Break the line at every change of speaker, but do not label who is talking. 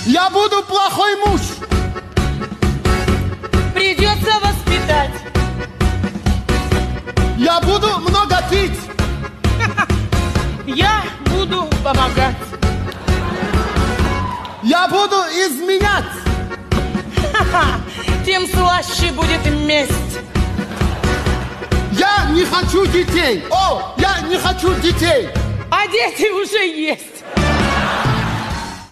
Я буду плохой муж.
Придется воспитать.
Я буду много пить.
Я буду помогать.
Я буду изменять.
Тем слаще будет месть.
Я не хочу детей. О, я не хочу детей.
А дети уже есть.